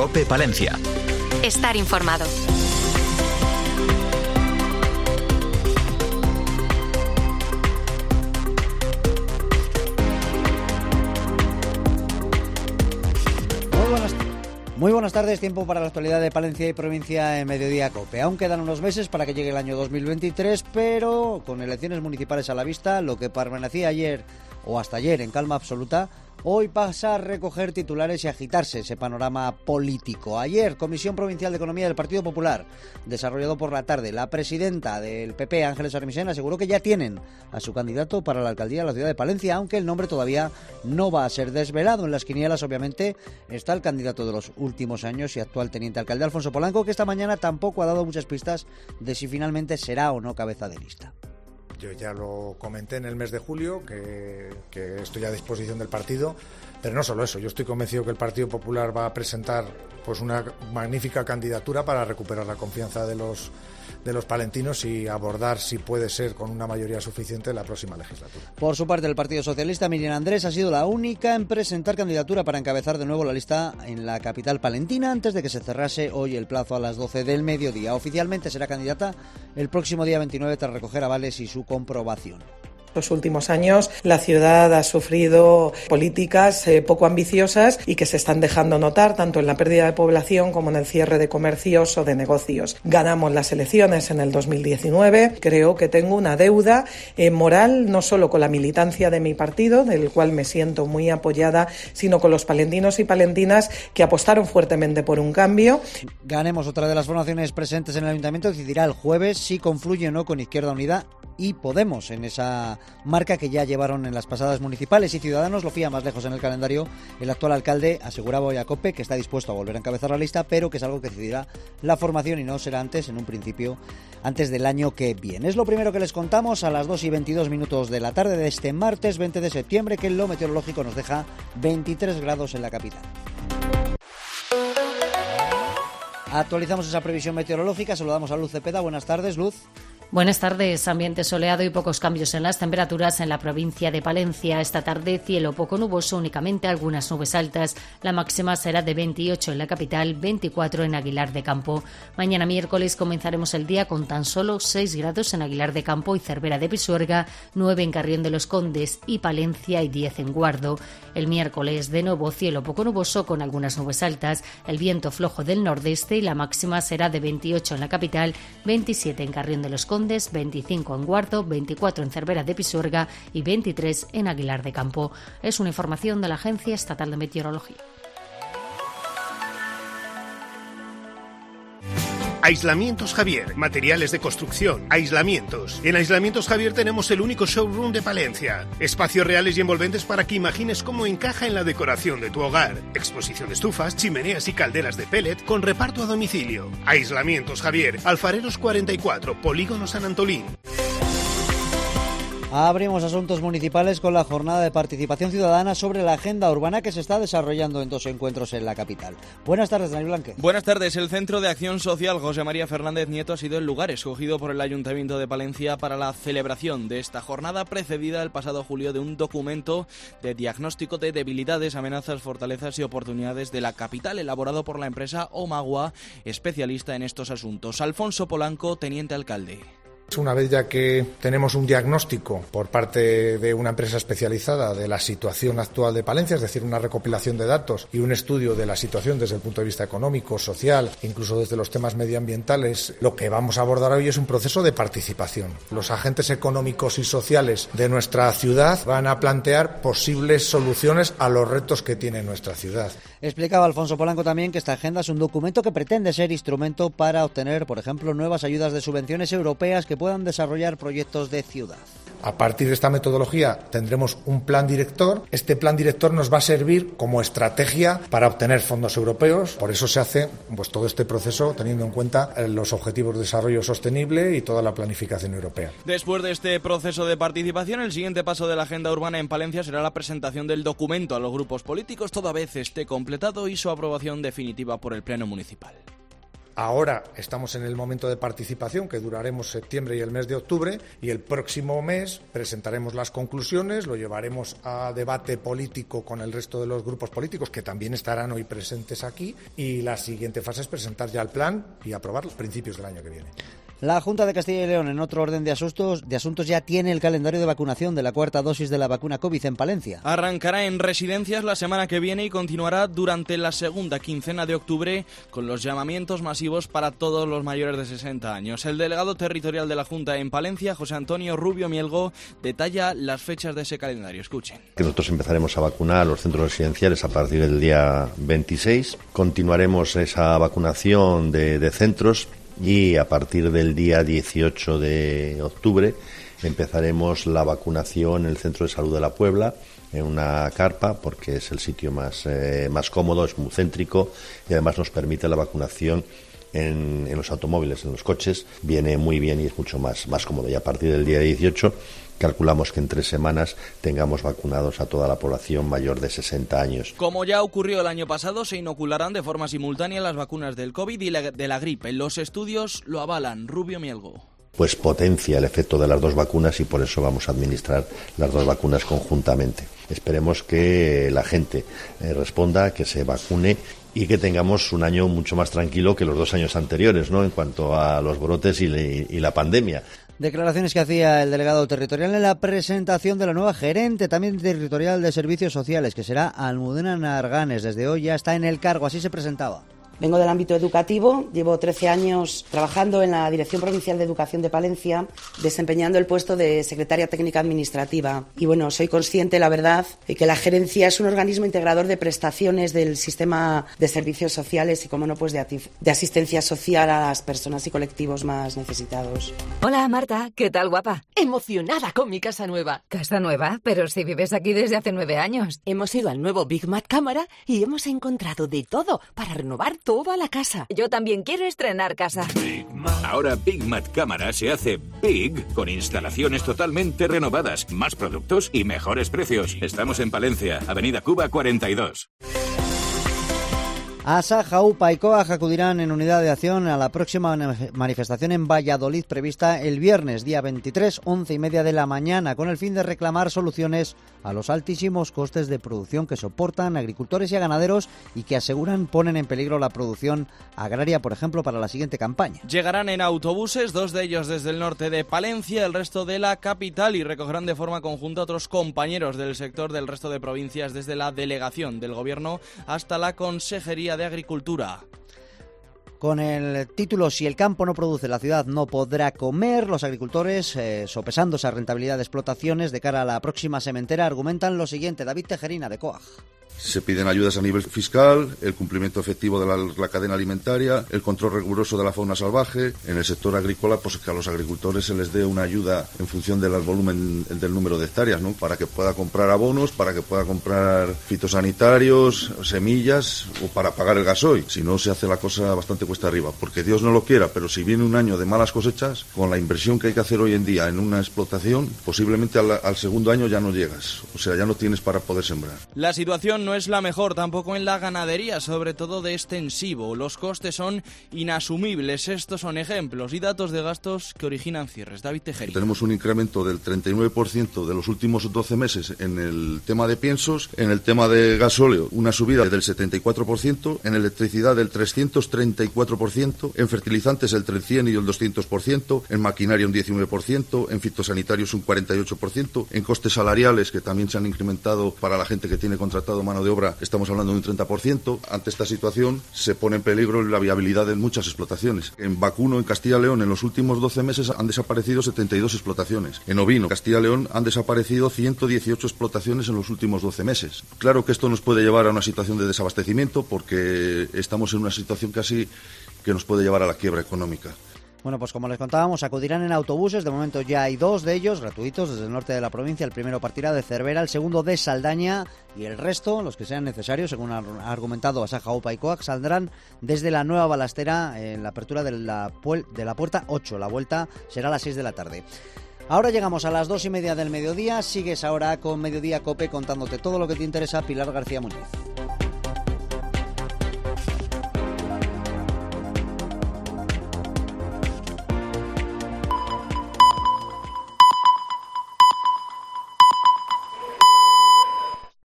COPE Palencia. Estar informado. Muy buenas tardes, tiempo para la actualidad de Palencia y provincia en Mediodía COPE. Aún quedan unos meses para que llegue el año 2023, pero con elecciones municipales a la vista, lo que permanecía ayer o hasta ayer en calma absoluta, hoy pasa a recoger titulares y agitarse ese panorama político. Ayer, Comisión Provincial de Economía del Partido Popular, desarrollado por la tarde, la presidenta del PP, Ángeles Armisen, aseguró que ya tienen a su candidato para la alcaldía de la ciudad de Palencia, aunque el nombre todavía no va a ser desvelado. En las quinielas, obviamente, está el candidato de los últimos años y actual teniente alcalde, Alfonso Polanco, que esta mañana tampoco ha dado muchas pistas de si finalmente será o no cabeza de lista. Yo ya lo comenté en el mes de julio, que estoy a disposición del partido, pero no solo eso, yo estoy convencido que el Partido Popular va a presentar pues una magnífica candidatura para recuperar la confianza de los palentinos y abordar, si puede ser, con una mayoría suficiente la próxima legislatura. Por su parte, el Partido Socialista, Miriam Andrés, ha sido la única en presentar candidatura para encabezar de nuevo la lista en la capital palentina antes de que se cerrase hoy el plazo a las 12 del mediodía. Oficialmente será candidata el próximo día 29 tras recoger avales y su comprobación. Los últimos años la ciudad ha sufrido políticas poco ambiciosas y que se están dejando notar tanto en la pérdida de población como en el cierre de comercios o de negocios. Ganamos las elecciones en el 2019. Creo que tengo una deuda moral no solo con la militancia de mi partido, del cual me siento muy apoyada, sino con los palentinos y palentinas que apostaron fuertemente por un cambio. Ganemos, otra de las formaciones presentes en el Ayuntamiento, decidirá el jueves si confluye o no con Izquierda Unida y Podemos en esa marca que ya llevaron en las pasadas municipales, y Ciudadanos lo fía más lejos en el calendario. El actual alcalde aseguraba hoy a COPE que está dispuesto a volver a encabezar la lista, pero que es algo que decidirá la formación y no será antes, en un principio, antes del año que viene. Es lo primero que les contamos a las 2:22 de la tarde de este martes 20 de septiembre, que lo meteorológico nos deja 23 grados en la capital. Actualizamos esa previsión meteorológica, saludamos a Luz Cepeda. Buenas tardes, Luz. Buenas tardes. Ambiente soleado y pocos cambios en las temperaturas en la provincia de Palencia. Esta tarde cielo poco nuboso, únicamente algunas nubes altas. La máxima será de 28 en la capital, 24 en Aguilar de Campo. Mañana miércoles comenzaremos el día con tan solo 6 grados en Aguilar de Campo y Cervera de Pisuerga, 9 en Carrión de los Condes y Palencia y 10 en Guardo. El miércoles de nuevo cielo poco nuboso con algunas nubes altas, el viento flojo del nordeste y la máxima será de 28 en la capital, 27 en Carrión de los Condes, 25 en Guardo, 24 en Cervera de Pisuerga y 23 en Aguilar de Campo. Es una información de la Agencia Estatal de Meteorología. Aislamientos Javier, materiales de construcción, aislamientos. En Aislamientos Javier tenemos el único showroom de Palencia. Espacios reales y envolventes para que imagines cómo encaja en la decoración de tu hogar. Exposición de estufas, chimeneas y calderas de pellet con reparto a domicilio. Aislamientos Javier, Alfareros 44, Polígono San Antolín. Abrimos asuntos municipales con la jornada de participación ciudadana sobre la agenda urbana que se está desarrollando en 2 encuentros en la capital. Buenas tardes, Daniel Blanque. Buenas tardes. El Centro de Acción Social José María Fernández Nieto ha sido el lugar escogido por el Ayuntamiento de Palencia para la celebración de esta jornada, precedida el pasado julio de un documento de diagnóstico de debilidades, amenazas, fortalezas y oportunidades de la capital, elaborado por la empresa Omagua, especialista en estos asuntos. Alfonso Polanco, teniente alcalde. Una vez ya que tenemos un diagnóstico por parte de una empresa especializada de la situación actual de Palencia, es decir, una recopilación de datos y un estudio de la situación desde el punto de vista económico, social, incluso desde los temas medioambientales, lo que vamos a abordar hoy es un proceso de participación. Los agentes económicos y sociales de nuestra ciudad van a plantear posibles soluciones a los retos que tiene nuestra ciudad. Explicaba Alfonso Polanco también que esta agenda es un documento que pretende ser instrumento para obtener, por ejemplo, nuevas ayudas de subvenciones europeas que puedan desarrollar proyectos de ciudad. A partir de esta metodología tendremos un plan director. Este plan director nos va a servir como estrategia para obtener fondos europeos. Por eso se hace todo este proceso teniendo en cuenta los objetivos de desarrollo sostenible y toda la planificación europea. Después de este proceso de participación, el siguiente paso de la agenda urbana en Palencia será la presentación del documento a los grupos políticos, toda vez esté completado, y su aprobación definitiva por el Pleno Municipal. Ahora estamos en el momento de participación, que duraremos septiembre y el mes de octubre, y el próximo mes presentaremos las conclusiones, lo llevaremos a debate político con el resto de los grupos políticos, que también estarán hoy presentes aquí, y la siguiente fase es presentar ya el plan y aprobar los principios del año que viene. La Junta de Castilla y León, en otro orden de asuntos, ya tiene el calendario de vacunación de la cuarta dosis de la vacuna COVID en Palencia. Arrancará en residencias la semana que viene y continuará durante la segunda quincena de octubre con los llamamientos masivos para todos los mayores de 60 años. El delegado territorial de la Junta en Palencia, José Antonio Rubio Mielgo, detalla las fechas de ese calendario. Escuchen. Nosotros empezaremos a vacunar a los centros residenciales a partir del día 26. Continuaremos esa vacunación de centros. Y a partir del día 18 de octubre empezaremos la vacunación en el Centro de Salud de la Puebla, en una carpa, porque es el sitio más cómodo, es muy céntrico y además nos permite la vacunación en los automóviles, en los coches. Viene muy bien y es mucho más cómodo. Y a partir del día 18 calculamos que en 3 semanas tengamos vacunados a toda la población mayor de 60 años. Como ya ocurrió el año pasado, se inocularán de forma simultánea las vacunas del COVID y de la gripe. Los estudios lo avalan. Rubio Mielgo. Pues potencia el efecto de las dos vacunas y por eso vamos a administrar las dos vacunas conjuntamente. Esperemos que la gente responda, que se vacune y que tengamos un año mucho más tranquilo que los 2 años anteriores, ¿no?, en cuanto a los brotes y la pandemia. Declaraciones que hacía el delegado territorial en la presentación de la nueva gerente también territorial de Servicios Sociales, que será Almudena Narganes. Desde hoy ya está en el cargo, así se presentaba. Vengo del ámbito educativo, llevo 13 años trabajando en la Dirección Provincial de Educación de Palencia, desempeñando el puesto de secretaria técnica administrativa. Y bueno, soy consciente, la verdad, de que la gerencia es un organismo integrador de prestaciones del sistema de servicios sociales y, como no, pues de asistencia social a las personas y colectivos más necesitados. Hola, Marta, ¿qué tal, guapa? Emocionada con mi casa nueva. ¿Casa nueva? Pero si vives aquí desde hace 9 años. Hemos ido al nuevo Big Mat Cámara y hemos encontrado de todo para renovar toda la casa. Yo también quiero estrenar casa. Ahora Big Mat Cámara se hace Big con instalaciones totalmente renovadas, más productos y mejores precios. Estamos en Palencia, Avenida Cuba 42. Asaja, UPA y COAG acudirán en unidad de acción a la próxima manifestación en Valladolid prevista el viernes, día 23, 11:30 de la mañana, con el fin de reclamar soluciones a los altísimos costes de producción que soportan agricultores y ganaderos y que aseguran ponen en peligro la producción agraria, por ejemplo, para la siguiente campaña. Llegarán en autobuses, 2 de ellos desde el norte de Palencia, el resto de la capital, y recogerán de forma conjunta a otros compañeros del sector del resto de provincias, desde la delegación del Gobierno hasta la Consejería de Agricultura. Con el título "Si el campo no produce, la ciudad no podrá comer", los agricultores, sopesando esa rentabilidad de explotaciones de cara a la próxima sementera, argumentan lo siguiente. David Tejerina, de COAG. Se piden ayudas a nivel fiscal, el cumplimiento efectivo de la cadena alimentaria, el control riguroso de la fauna salvaje. En el sector agrícola, pues que a los agricultores se les dé una ayuda en función del volumen del número de hectáreas, ¿no?, para que pueda comprar abonos, para que pueda comprar fitosanitarios, semillas o para pagar el gasoil. Si no, se hace la cosa bastante cuesta arriba, porque Dios no lo quiera, pero si viene un año de malas cosechas, con la inversión que hay que hacer hoy en día en una explotación, posiblemente al segundo año ya no llegas, o sea, ya no tienes para poder sembrar. La situación no es la mejor tampoco en la ganadería, sobre todo de extensivo. Los costes son inasumibles. Estos son ejemplos y datos de gastos que originan cierres. David Tejerina. Tenemos un incremento del 39% de los últimos 12 meses en el tema de piensos, en el tema de gasóleo una subida del 74%, en electricidad del 334%, en fertilizantes el 300 y el 200%, en maquinaria un 19%, en fitosanitarios un 48%, en costes salariales, que también se han incrementado para la gente que tiene contratado mano de obra, estamos hablando de un 30%. Ante esta situación se pone en peligro la viabilidad de muchas explotaciones. En vacuno, en Castilla y León, en los últimos 12 meses han desaparecido 72 explotaciones. En ovino, Castilla y León, han desaparecido 118 explotaciones en los últimos 12 meses. Claro que esto nos puede llevar a una situación de desabastecimiento, porque estamos en una situación casi que nos puede llevar a la quiebra económica. Bueno, pues como les contábamos, acudirán en autobuses. De momento ya hay 2 de ellos gratuitos desde el norte de la provincia. El primero partirá de Cervera, el segundo de Saldaña, y el resto, los que sean necesarios, según ha argumentado Asaja, UPA y COAG, saldrán desde la Nueva Balastera en la apertura de la puerta 8. La vuelta será a las 6 de la tarde. Ahora llegamos a las 2:30 del mediodía. Sigues ahora con Mediodía COPE, contándote todo lo que te interesa. Pilar García Muñoz.